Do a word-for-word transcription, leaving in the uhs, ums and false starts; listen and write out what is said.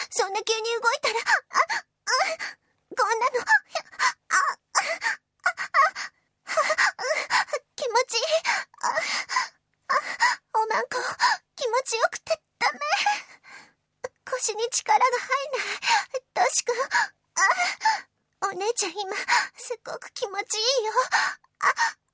そんな急に動いたら、あ、あ、こんなの、あ、あ、あ、気持ちいい。あ、あ、おまんこ、気持ちよくてダメ。腰に力が入んない。としくん、あ、お姉ちゃん今、すごく気持ちいいよ。あ、